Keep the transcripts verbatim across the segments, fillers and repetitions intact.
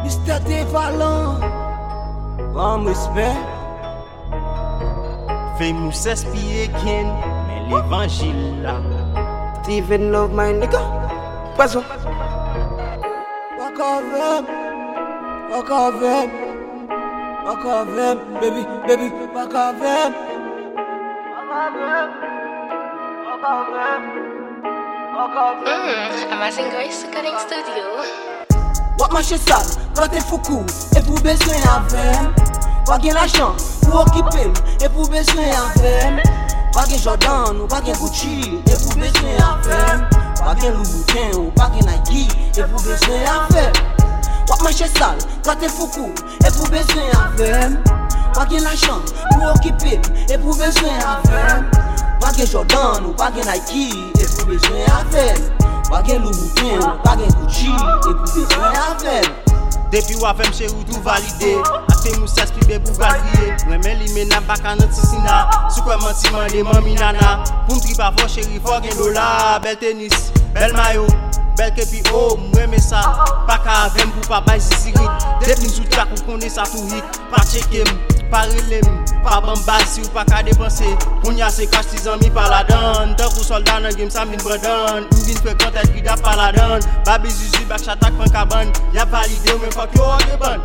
mister Devalant, bon respect. Fais-nous s'inspirer ken, mais l'évangile là. Steven Love my nigga. Poisson. Walk of them, walk of them, walk of them, baby, baby, walk of them, walk of them, walk of them, walk of them. Mm, Amazing Grace Recording Studio. Wak manche sal, quand t'es foukou, et pour besoin avec. Pas gen l'argent pour occuper, et pour besoin avec. Pas gen Jordan ou pas gen Gucci, et pour besoin avec. Pas gen Louis Vuitton ou pas gen Nike, et pour besoin avec. Wak manche sal, quand t'es foukou, et pour besoin avec. Pas gen l'argent pour occuper, et pour besoin avec. Pas gen Jordan ou pas gen Nike, et pour besoin avec. Pas gen Louis Vuitton ou pas gen Gucci, et pour besoin avec. Depuis ou avem chez ou tout validé. Ate mou s'explique pour valider. Remen li mena baka nan tisina. Sou kwa menti mande mami nana. Pou m'tri pa fò chéri fò gen dola. Bel tennis, bel mayo, bel kepi oh m'reme sa. Pa ka avem pou pa bay sisirit. Depuis sou trak ou konne sa tou hit. Pa cheke m, pa relem, pa bambaz si ou pa ka depanse. Pounya se kache ti zami pa la dan. Tan kou soldat nan game sa min bredan. M'vin frekant et grida pa la dan. Babi Zuzi bak chatak pan kaban. Ya valide ou men fok yo oge ban.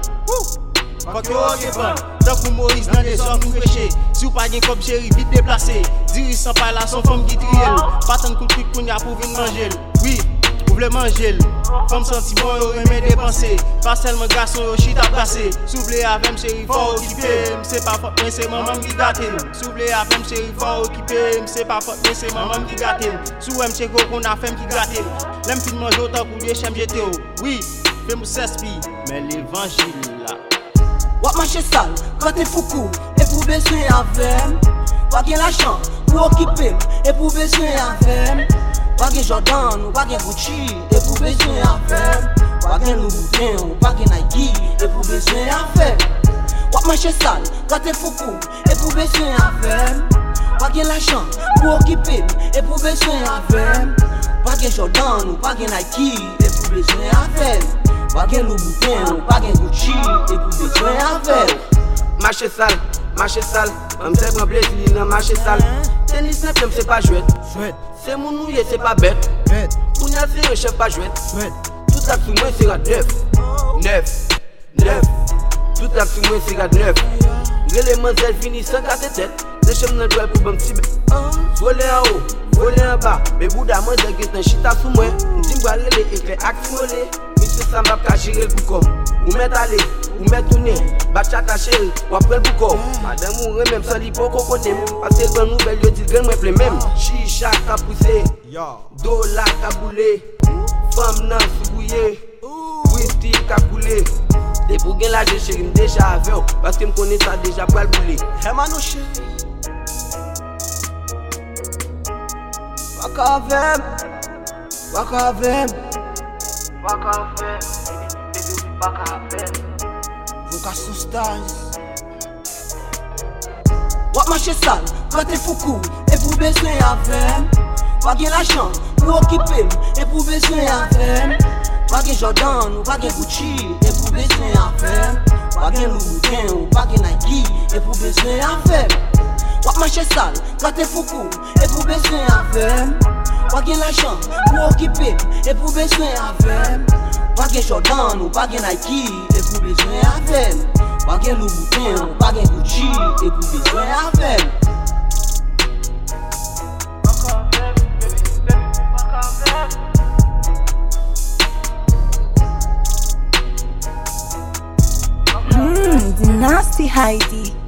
Fok yo oge ban. Tan kou Moïse nan de son kou peche. Si ou pa gen kop chéri vite déplacé. Diri san pa la son femme qui triel. Patan kou trik kounya pou vin manger. Oui, ou vle manger. Femme senti bon yo reme dépenser. Pas seulement garçon yo chita passé. Souble avem chéri fort occupé. M'se pas faute mais c'est maman qui gâte. Souble avem chéri fort occupé. M'se pas faute mais c'est maman qui gâte. Sou m chego qu'on a femme qui gâte. L'aime fin manger autant pour des chèmes j'étais oh. Oui, fais-moi s'esprit, mais l'évangile là. Wak manche sal, quand t'es foukou, et pour besoin avec. Pas gen l'argent pour occuper, et pour besoin avec. Pas gen Jordan ou pas gen Gucci, et pour besoin avec. Pas gen Louis Vuitton ou pas gen Nike, et pour besoin avec. Wak manche sal, quand t'es foukou, et pour besoin avec. Pas gen l'argent pour occuper, et pour besoin avec. Pas gen Jordan ou pas gen Nike, et pour besoin avec. Pas gen Louis Vuitton ou pas gen Gucci, et pour besoin avec. Marché sale, marché sale, on me prend plaisir dans marché sale. Tennis simple, c'est pas jouet. C'est mon nouille, c'est pas bête. Pour n'y aller, c'est chef pas jouet. Tout ça sur moi, c'est la neuf. Neuf, neuf. Tout ça sur moi, c'est la neuf. Les mademoiselles finissent sans casser tête. Les chemins dans le doigt pour bon petit bête. Voler en haut, voler en bas. Mais Bouddha, moi, j'ai un chita sous moi. Dis-moi, les effets actionnés. Monsieur Samba, qu'a géré le boucom. Ou met aller, ou met tourner, batcha ta chérie, ou après le boucom. Madame ou même sans l'hypoco connaît. Parce que dans nouvelle, yo dit que moi plus même. Chicha qu'a poussé, dollar qu'a boulé, femme nan sous bouillé, whisky qu'a coulé. Des pour gagner la chérie, déjà avec eux. Parce que me connais ça déjà pour le bouler. Hey man, chérie. Waka vem, waka vem, waka vem, baby, waka vem. Vocation stars. Wak manche sal, quand t'es foukou, et pour besoin avec. Pas gen l'argent pour occuper, et pour besoin avec. Pas gen Jordan ou pas gen Gucci, et pour besoin avec. Pas gen Louis Vuitton ou pas gen Nike, et pour besoin avec. Wak manche sal, quand t'es foukou, et pour besoin avec. Pas gen l'argent pour occuper, et pour besoin avec. Pas gen Jordan ou pas gen Nike, et pour besoin avec. Pas gen Louis Vuitton ou pas gen Gucci, et pour besoin avec. Mmm, the nasty Heidi.